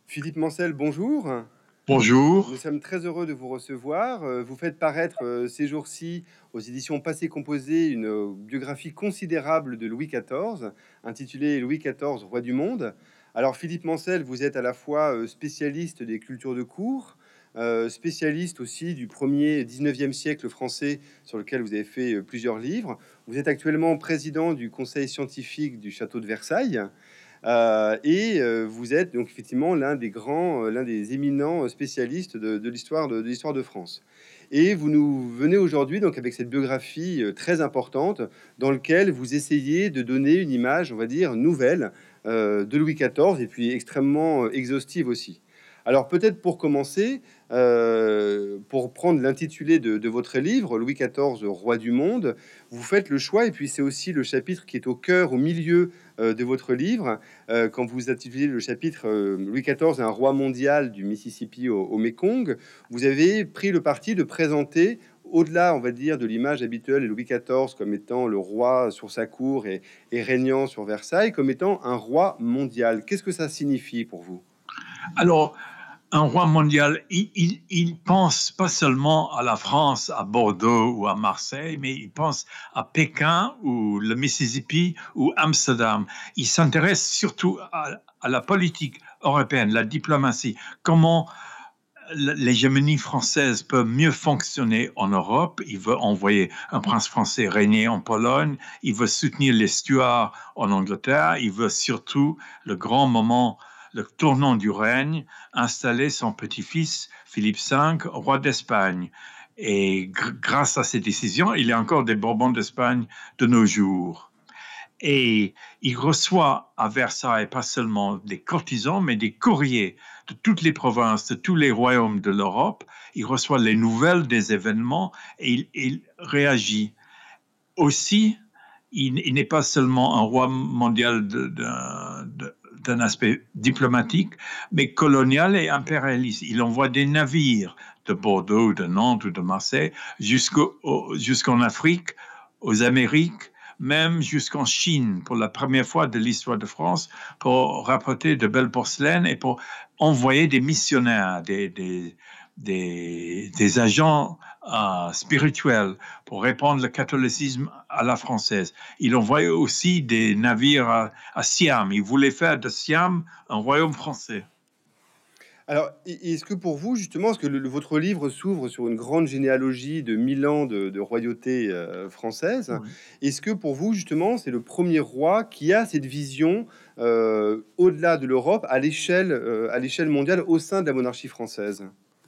Philippe Mancel, bonjour. Nous Bonjour. sommes très heureux de vous recevoir. Vous faites paraître ces jours-ci aux éditions Passé Composé une biographie considérable de Louis XIV, intitulée Louis XIV, roi du monde. Alors Philippe Mancel, vous êtes à la fois spécialiste des cultures de cour, spécialiste aussi du premier 19e siècle français sur lequel vous avez fait plusieurs livres. Vous êtes actuellement président du conseil scientifique du château de Versailles. Vous êtes donc effectivement l'un des grands, l'un des éminents spécialistes de l'histoire de France. Et vous nous venez aujourd'hui donc avec cette biographie très importante dans lequel vous essayez de donner une image, on va dire, nouvelle de Louis XIV et puis extrêmement exhaustive aussi. Alors peut-être pour commencer, pour prendre l'intitulé de votre livre, Louis XIV, roi du monde, vous faites le choix, et puis c'est aussi le chapitre qui est au cœur, au milieu de votre livre, quand vous intitulez le chapitre Louis XIV, un roi mondial du Mississippi au Mékong, vous avez pris le parti de présenter, au-delà, on va dire, de l'image habituelle de Louis XIV comme étant le roi sur sa cour et régnant sur Versailles, comme étant un roi mondial. Qu'est-ce que ça signifie pour vous? Alors, un roi mondial, il pense pas seulement à la France, à Bordeaux ou à Marseille, mais il pense à Pékin ou le Mississippi ou Amsterdam. Il s'intéresse surtout à la politique européenne, la diplomatie, comment l'hégémonie française peut mieux fonctionner en Europe. Il veut envoyer un prince français régner en Pologne. Il veut soutenir les Stuarts en Angleterre. Il veut surtout le grand moment, le tournant du règne, installer son petit-fils Philippe V, roi d'Espagne. Et grâce à ces décisions, il y a encore des Bourbons d'Espagne de nos jours. Et il reçoit à Versailles pas seulement des courtisans, mais des courriers de toutes les provinces, de tous les royaumes de l'Europe. Il reçoit les nouvelles des événements et il réagit. Aussi, il n'est pas seulement un roi mondial d'un aspect diplomatique, mais colonial et impérialiste. Il envoie des navires de Bordeaux, de Nantes ou de Marseille jusqu'en Afrique, aux Amériques, même jusqu'en Chine, pour la première fois de l'histoire de France, pour rapporter de belles porcelaines et pour envoyer des missionnaires, des agents spirituels pour répandre le catholicisme à la française. Il envoyait aussi des navires à Siam. Il voulait faire de Siam un royaume français. Alors, est-ce que pour vous, justement, est-ce que votre livre s'ouvre sur une grande généalogie de 1000 ans de royauté française? Oui. Est-ce que pour vous, justement, c'est le premier roi qui a cette vision au-delà de l'Europe, à l'échelle mondiale, au sein de la monarchie française?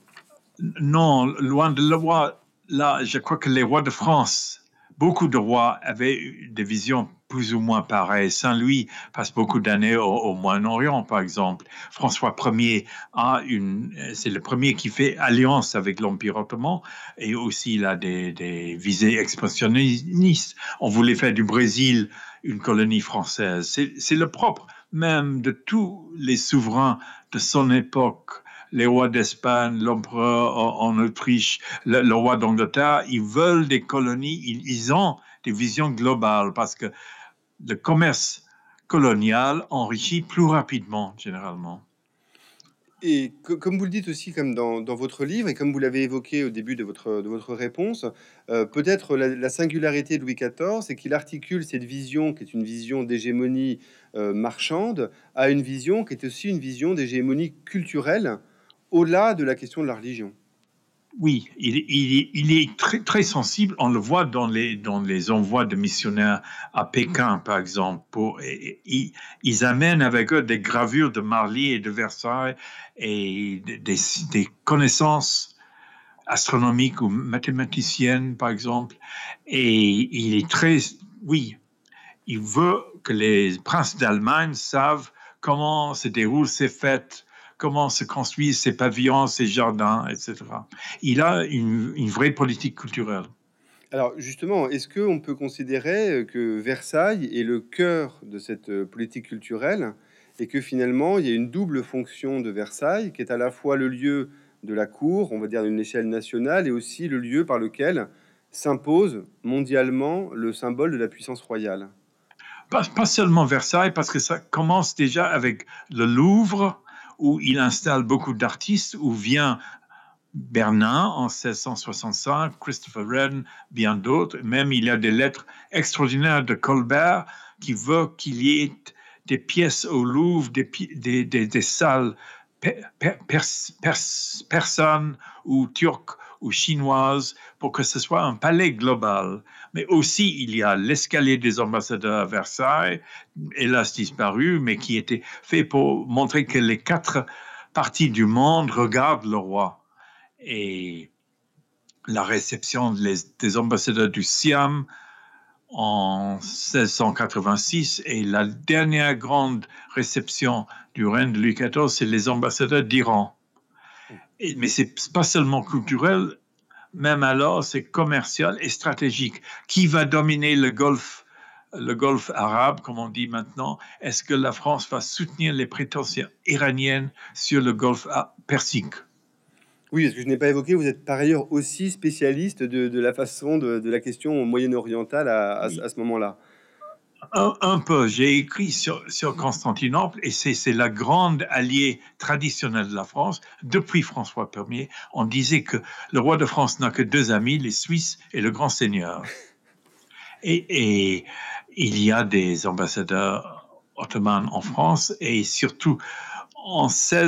Non, loin de là. Là, je crois que les rois de France, beaucoup de rois avaient des visions plus ou moins pareilles. Saint-Louis passe beaucoup d'années au Moyen-Orient, par exemple. François Ier c'est le premier qui fait alliance avec l'Empire ottoman et aussi il a des visées expansionnistes. On voulait faire du Brésil une colonie française. C'est le propre même de tous les souverains de son époque, les rois d'Espagne, l'empereur en Autriche, le roi d'Angleterre. Ils veulent des colonies, ils ont des visions globales parce que le commerce colonial enrichit plus rapidement, généralement. Et comme vous le dites aussi, comme dans votre livre, et comme vous l'avez évoqué au début de votre réponse, peut-être la singularité de Louis XIV, c'est qu'il articule cette vision qui est une vision d'hégémonie marchande à une vision qui est aussi une vision d'hégémonie culturelle, au-delà de la question de la religion. Oui, il est très, très sensible. On le voit dans les envois de missionnaires à Pékin, par exemple. Ils amènent avec eux des gravures de Marly et de Versailles et des connaissances astronomiques ou mathématiciennes, par exemple. Et il est très, oui, il veut que les princes d'Allemagne savent comment se déroulent ces fêtes, comment se construisent ces pavillons, ces jardins, etc. Il a une vraie politique culturelle. Alors justement, est-ce qu'on peut considérer que Versailles est le cœur de cette politique culturelle et que finalement il y a une double fonction de Versailles qui est à la fois le lieu de la cour, on va dire d'une échelle nationale, et aussi le lieu par lequel s'impose mondialement le symbole de la puissance royale? Pas seulement Versailles, parce que ça commence déjà avec le Louvre, où il installe beaucoup d'artistes, où vient Bernin en 1665, Christopher Wren, bien d'autres. Même il y a des lettres extraordinaires de Colbert qui veut qu'il y ait des pièces au Louvre, des salles persanes ou turques ou chinoises pour que ce soit un palais global. Mais aussi, il y a l'escalier des ambassadeurs à Versailles, hélas disparu, mais qui était fait pour montrer que les 4 parties du monde regardent le roi. Et la réception des ambassadeurs du Siam en 1686 et la dernière grande réception du règne de Louis XIV, c'est les ambassadeurs d'Iran. Mais ce n'est pas seulement culturel, même alors c'est commercial et stratégique. Qui va dominer le golfe arabe, comme on dit maintenant? Est-ce que la France va soutenir les prétentions iraniennes sur le golfe persique? Oui, parce que je n'ai pas évoqué, vous êtes par ailleurs aussi spécialiste de la façon de la question moyen-orientale à ce moment-là. Un peu. J'ai écrit sur Constantinople et c'est la grande alliée traditionnelle de la France. Depuis François Ier, on disait que le roi de France n'a que 2 amis, les Suisses et le grand seigneur. Et il y a des ambassadeurs ottomans en France et surtout en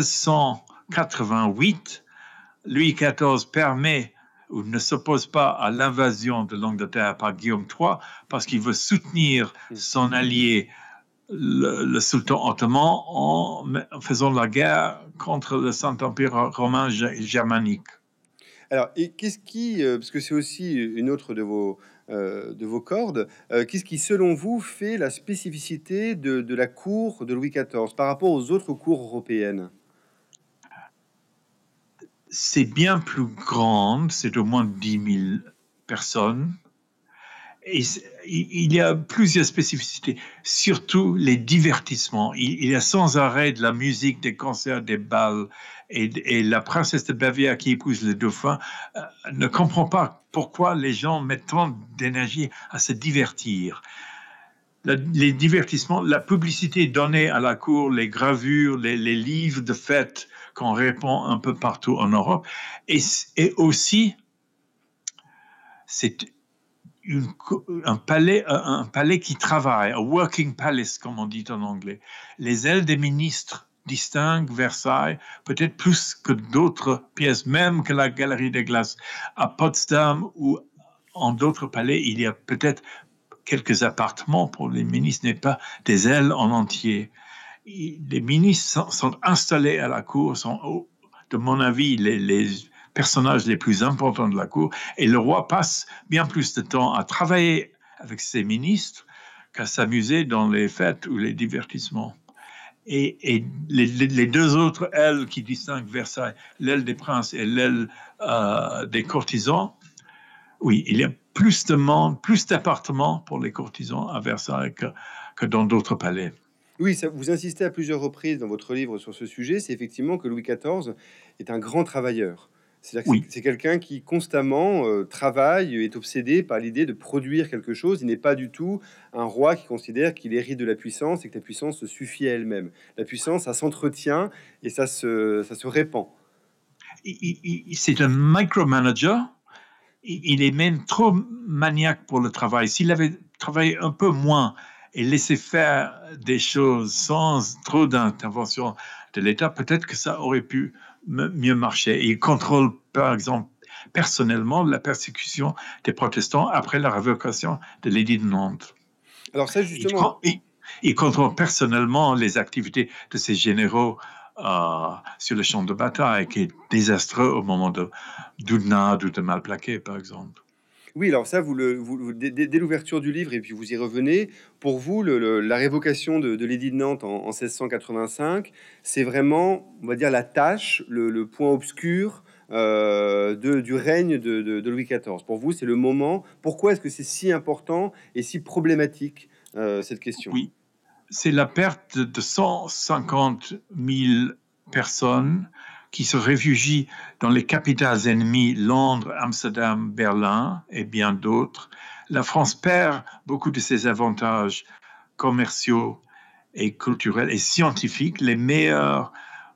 1688, Louis XIV permet ou ne s'oppose pas à l'invasion de l'Angleterre par Guillaume III parce qu'il veut soutenir son allié, le sultan ottoman, en faisant la guerre contre le Saint-Empire romain germanique. Alors, et qu'est-ce qui, parce que c'est aussi une autre de vos cordes, qu'est-ce qui, selon vous, fait la spécificité de la cour de Louis XIV par rapport aux autres cours européennes? C'est bien plus grande, c'est au moins 10 000 personnes. Et il y a plusieurs spécificités, surtout les divertissements. Il y a sans arrêt de la musique, des concerts, des bals. Et la princesse de Bavière qui épouse le dauphin ne comprend pas pourquoi les gens mettent tant d'énergie à se divertir. Les divertissements, la publicité donnée à la cour, les gravures, les livres de fête qu'on répand un peu partout en Europe. Et aussi, c'est un palais qui travaille, un working palace, comme on dit en anglais. Les ailes des ministres distinguent Versailles peut-être plus que d'autres pièces, même que la Galerie des Glaces. À Potsdam ou en d'autres palais, il y a peut-être quelques appartements pour les ministres, mais pas des ailes en entier. Les ministres sont installés à la cour, sont, de mon avis, les personnages les plus importants de la cour, et le roi passe bien plus de temps à travailler avec ses ministres qu'à s'amuser dans les fêtes ou les divertissements. Et les 2 autres ailes qui distinguent Versailles, l'aile des princes et l'aile des courtisans, oui, il y a plus de monde, plus d'appartements pour les courtisans à Versailles que dans d'autres palais. Oui, ça, vous insistez à plusieurs reprises dans votre livre sur ce sujet, c'est effectivement que Louis XIV est un grand travailleur. C'est-à-dire que Oui. c'est quelqu'un qui constamment travaille, est obsédé par l'idée de produire quelque chose. Il n'est pas du tout un roi qui considère qu'il hérite de la puissance et que la puissance se suffit à elle-même. La puissance, ça s'entretient et ça se répand. C'est un micromanager. Il est même trop maniaque pour le travail. S'il avait travaillé un peu moins et laissé faire des choses sans trop d'intervention de l'État, peut-être que ça aurait pu mieux marcher. Il contrôle, par exemple, personnellement la persécution des protestants après la révocation de l'édit de Nantes. Alors ça, justement... Il contrôle personnellement les activités de ses généraux sur le champ de bataille, qui est désastreux au moment d'Oudenarde ou de Malplaquet, par exemple. Oui, alors ça, dès l'ouverture du livre, et puis vous y revenez, pour vous, la révocation de l'édit de Nantes en 1685, c'est vraiment, on va dire, la tâche, le point obscur du règne de Louis XIV. Pour vous, c'est le moment. Pourquoi est-ce que c'est si important et si problématique, cette question? Oui, c'est la perte de 150 000 personnes qui se réfugient dans les capitales ennemies, Londres, Amsterdam, Berlin et bien d'autres. La France perd beaucoup de ses avantages commerciaux et culturels et scientifiques. Les meilleurs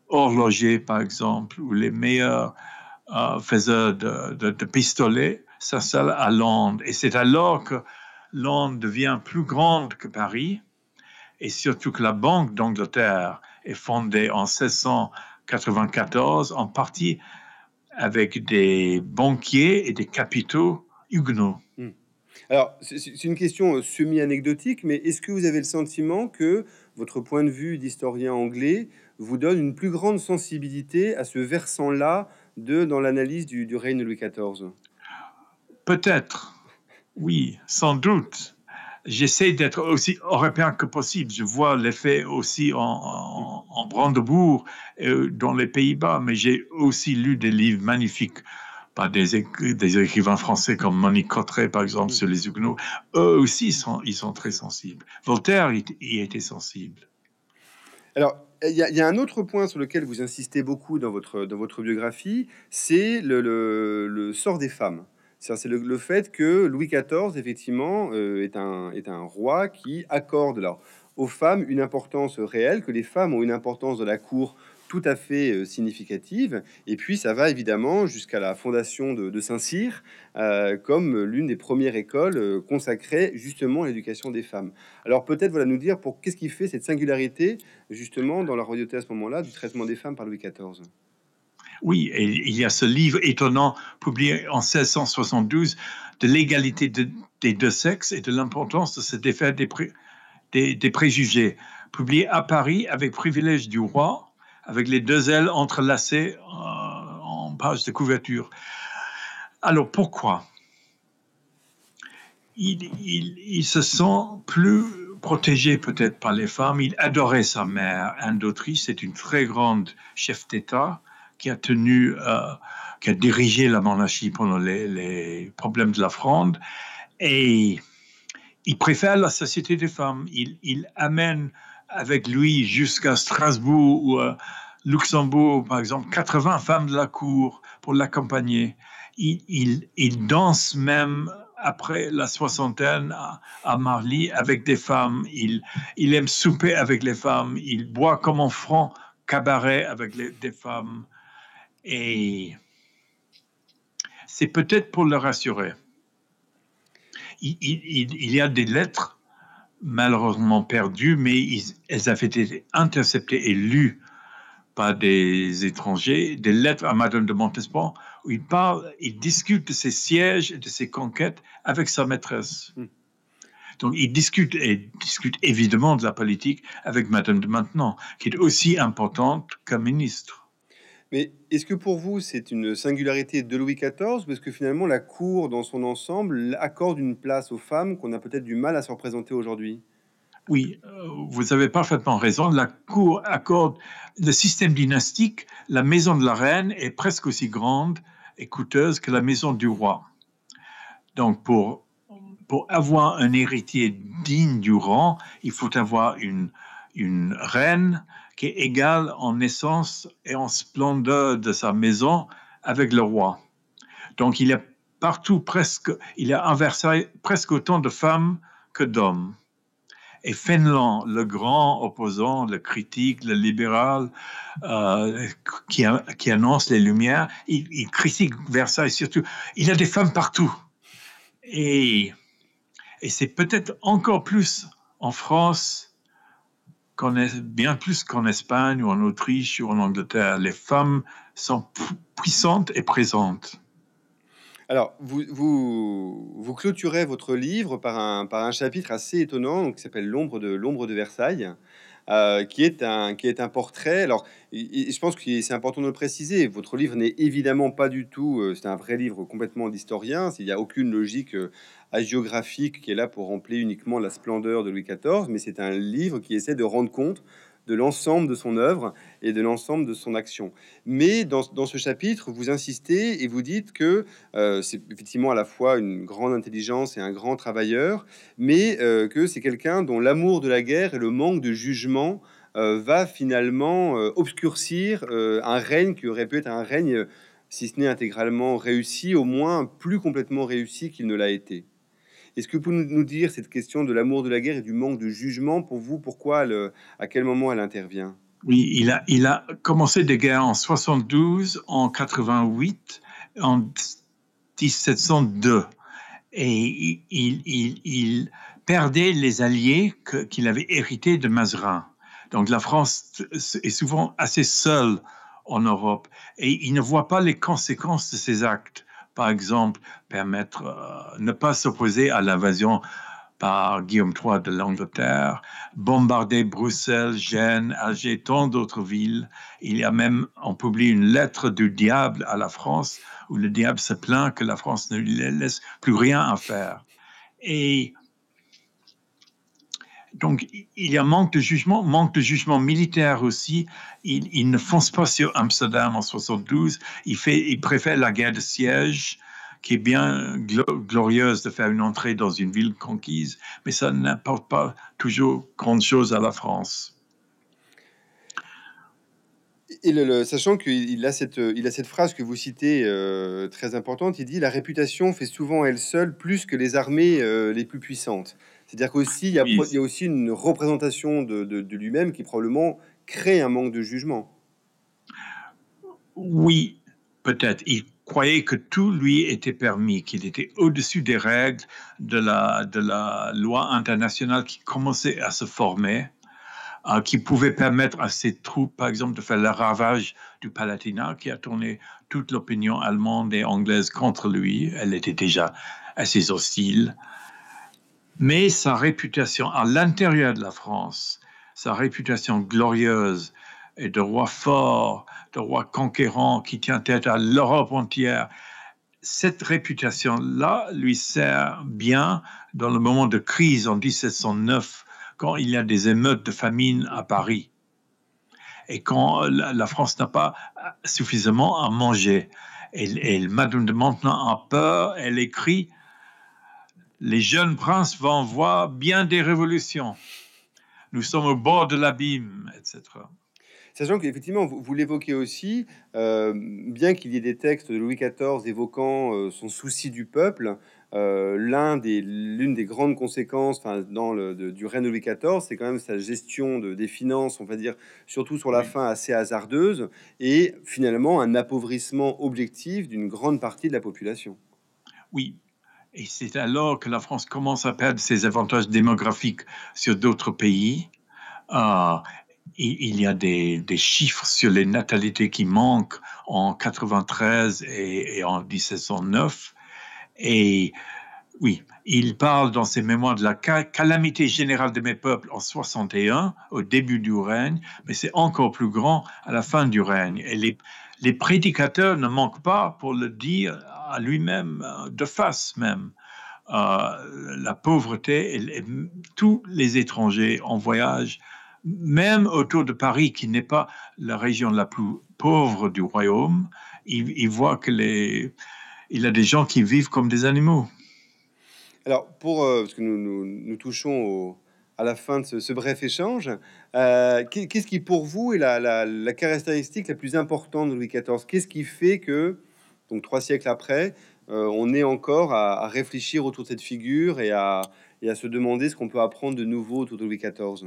horlogers, par exemple, ou les meilleurs faiseurs de pistolets s'installent à Londres. Et c'est alors que Londres devient plus grande que Paris, et surtout que la Banque d'Angleterre est fondée en 1694, en partie avec des banquiers et des capitaux huguenots. Alors, c'est une question semi-anecdotique, mais est-ce que vous avez le sentiment que votre point de vue d'historien anglais vous donne une plus grande sensibilité à ce versant-là dans l'analyse du règne de Louis XIV? Peut-être, oui, sans doute. J'essaie d'être aussi européen que possible. Je vois l'effet aussi en Brandebourg, dans les Pays-Bas, mais j'ai aussi lu des livres magnifiques par des écrivains français comme Monique Cotteret, par exemple, sur les Huguenots. Eux aussi, ils sont très sensibles. Voltaire y était sensible. Alors, il y a un autre point sur lequel vous insistez beaucoup dans votre biographie, c'est le sort des femmes. C'est le fait que Louis XIV, effectivement, est un roi qui accorde alors, aux femmes une importance réelle, que les femmes ont une importance dans la cour tout à fait significative. Et puis, ça va évidemment jusqu'à la fondation de Saint-Cyr, comme l'une des premières écoles consacrées justement à l'éducation des femmes. Alors, peut-être voilà, nous dire pour qu'est-ce qui fait cette singularité justement dans la royauté à ce moment-là du traitement des femmes par Louis XIV. Oui, et il y a ce livre étonnant publié en 1672 de l'égalité des deux sexes et de l'importance de se défaire des préjugés, publié à Paris avec privilège du roi, avec les deux ailes entrelacées en page de couverture. Alors pourquoi il se sent plus protégé peut-être par les femmes. Il adorait sa mère, Anne d'Autriche. C'est une très grande chef d'État qui a dirigé la monarchie pendant les problèmes de la Fronde. Et il préfère la société des femmes. Il amène avec lui jusqu'à Strasbourg ou à Luxembourg, par exemple, 80 femmes de la cour pour l'accompagner. Il danse même après la soixantaine à Marly avec des femmes. Il aime souper avec les femmes. Il boit comme en franc cabaret avec des femmes. Et c'est peut-être pour le rassurer. Il y a des lettres malheureusement perdues, mais elles avaient été interceptées et lues par des étrangers, des lettres à Madame de Montespan, où il discute de ses sièges et de ses conquêtes avec sa maîtresse. Donc, il discute évidemment de la politique avec Madame de Maintenon, qui est aussi importante qu'un ministre. Mais est-ce que pour vous, c'est une singularité de Louis XIV, parce que finalement, la cour dans son ensemble accorde une place aux femmes qu'on a peut-être du mal à se représenter aujourd'hui? Oui, vous avez parfaitement raison. La cour accorde le système dynastique. La maison de la reine est presque aussi grande et coûteuse que la maison du roi. Donc, pour avoir un héritier digne du rang, il faut avoir une reine qui est égale en naissance et en splendeur de sa maison avec le roi. Donc, il y a partout il y a à Versailles presque autant de femmes que d'hommes. Et Fénelon, le grand opposant, le critique, le libéral, qui annonce les Lumières, il critique Versailles surtout. Il y a des femmes partout. Et c'est peut-être encore plus en France, bien plus qu'en Espagne ou en Autriche ou en Angleterre. Les femmes sont puissantes et présentes. Alors, vous clôturez votre livre par un chapitre assez étonnant donc, qui s'appelle l'ombre de Versailles, qui est un portrait. Alors, je pense que c'est important de le préciser. Votre livre n'est évidemment pas du tout. C'est un vrai livre complètement d'historien. Il n'y a aucune logique hagiographique qui est là pour remplir uniquement la splendeur de Louis XIV, mais c'est un livre qui essaie de rendre compte de l'ensemble de son œuvre et de l'ensemble de son action. Mais dans ce chapitre, vous insistez et vous dites que c'est effectivement à la fois une grande intelligence et un grand travailleur, mais que c'est quelqu'un dont l'amour de la guerre et le manque de jugement va finalement obscurcir un règne qui aurait pu être un règne, si ce n'est intégralement réussi, au moins plus complètement réussi qu'il ne l'a été. Est-ce que vous pouvez nous dire cette question de l'amour de la guerre et du manque de jugement pour vous, pourquoi à quel moment elle intervient? Oui, il a commencé des guerres en 72, en 88, en 1702. Et il perdait les alliés qu'il avait hérités de Mazarin. Donc la France est souvent assez seule en Europe et il ne voit pas les conséquences de ses actes. Par exemple, permettre, ne pas s'opposer à l'invasion par Guillaume III de l'Angleterre, bombarder Bruxelles, Gênes, Alger, tant d'autres villes. Il y a même, on publie une lettre du diable à la France où le diable se plaint que la France ne lui laisse plus rien à faire. Et donc, il y a manque de jugement militaire aussi. Il ne fonce pas sur Amsterdam en 72. Il préfère la guerre de siège, qui est bien glorieuse de faire une entrée dans une ville conquise, mais ça n'apporte pas toujours grand-chose à la France. Et sachant qu'il a il a cette phrase que vous citez très importante, il dit: la réputation fait souvent elle seule plus que les armées les plus puissantes. C'est-à-dire qu'aussi, Oui, il y a aussi une représentation de lui-même qui probablement crée un manque de jugement. oui, peut-être. Il croyait que tout lui était permis, qu'il était au-dessus des règles de la loi internationale qui commençait à se former, qui pouvait permettre à ses troupes, par exemple, de faire le ravage du Palatinat, qui a tourné toute l'opinion allemande et anglaise contre lui. Elle était déjà assez hostile. Mais sa réputation à l'intérieur de la France, sa réputation glorieuse et de roi fort, de roi conquérant qui tient tête à l'Europe entière, cette réputation-là lui sert bien dans le moment de crise en 1709, quand il y a des émeutes de famine à Paris et quand la France n'a pas suffisamment à manger. Et Madame de Maintenon a peur, elle écrit: les jeunes princes vont voir bien des révolutions. Nous sommes au bord de l'abîme, etc. Sachant qu'effectivement, vous l'évoquez aussi, bien qu'il y ait des textes de Louis XIV évoquant son souci du peuple, l'une des grandes conséquences, enfin, du règne de Louis XIV, c'est quand même sa gestion des finances, on va dire, surtout sur la Oui, fin, assez hasardeuse, et finalement un appauvrissement objectif d'une grande partie de la population. oui. Et c'est alors que la France commence à perdre ses avantages démographiques sur d'autres pays. Euh, il y a des chiffres sur les natalités qui manquent en 93 et en 1709. Et oui, il parle dans ses mémoires de la calamité générale de mes peuples en 61, au début du règne, mais c'est encore plus grand à la fin du règne. Et les prédicateurs ne manquent pas pour le dire à lui-même, de face même. La pauvreté, tous les étrangers en voyage, même autour de Paris, qui n'est pas la région la plus pauvre du royaume, il voit il a des gens qui vivent comme des animaux. Alors, parce que nous touchons à la fin de ce bref échange, qu'est-ce qui, pour vous, est la caractéristique la plus importante de Louis XIV? Qu'est-ce qui fait que, donc 3 siècles après, on est encore à réfléchir autour de cette figure et à se demander ce qu'on peut apprendre de nouveau autour de Louis XIV?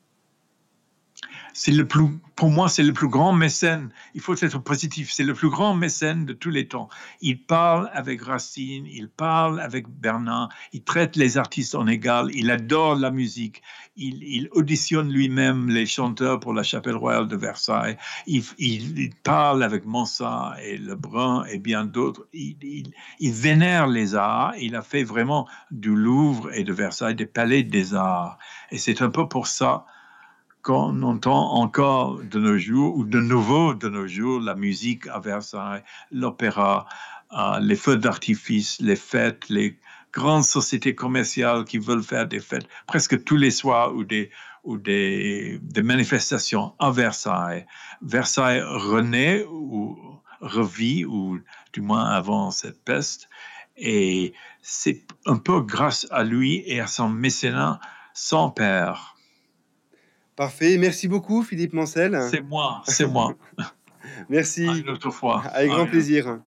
Pour moi, c'est le plus grand mécène. Il faut être positif. C'est le plus grand mécène de tous les temps. Il parle avec Racine, il parle avec Bernard, il traite les artistes en égal, il adore la musique, il auditionne lui-même les chanteurs pour la chapelle royale de Versailles, il parle avec Mansart et Lebrun et bien d'autres. Il vénère les arts. Il a fait vraiment du Louvre et de Versailles des palais des arts. Et c'est un peu pour ça qu'on entend encore de nos jours, ou de nouveau de nos jours, la musique à Versailles, l'opéra, les feux d'artifice, les fêtes, les grandes sociétés commerciales qui veulent faire des fêtes presque tous les soirs ou des manifestations à Versailles. Versailles renaît ou revit, ou du moins avant cette peste. Et c'est un peu grâce à lui et à son mécénat sans père. Parfait. Merci beaucoup, Philippe Mancel. C'est moi. À Merci. une autre fois. Avec grand Allez. plaisir.